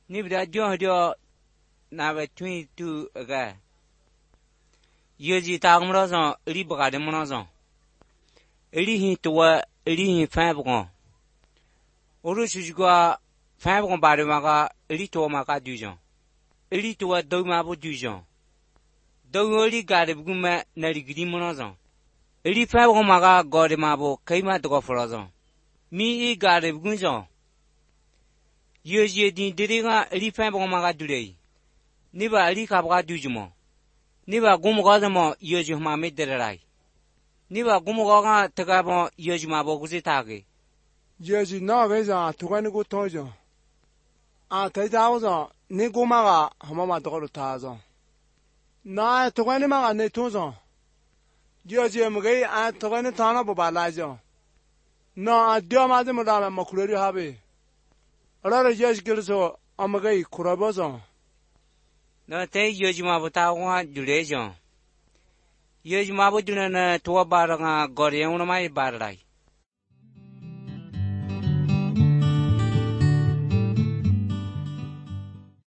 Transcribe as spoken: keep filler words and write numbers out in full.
Nibda John Dio Nava twenty two aga. Yoji Tagmrazon, Liba de Monazon. Elihin to what Elihin Fabron. Orushua Fabron Badamaga, Elito Maga Dujon. Elito Domabo Dujon. Dogoli got a guma Nari Monazon. Eli Fabron Maga Godemabo came at the Gofferazon. Me got a gunjon. Yoji Didinga Eli Fabron Maga today. Never Ali Cabra Dujumo. Never Gumogazamo Yojuma made the right. Never Gumoga Tagabo Yojumabo Guzitagi. Yoji no visa to when go tojo. Ah, Tazazo, Nigumaga, Hamama Dorotazo. Na to when Maga Netuzo. Yoji Mugay at to when Tana Bobalazo. No, I do Madame Macuri Habi. A lot of Yosh Gilso, Amagay Kurabozo. No te Yojima Tawa Dulejon. Yojima Duna to a baranga Gorion my barlai.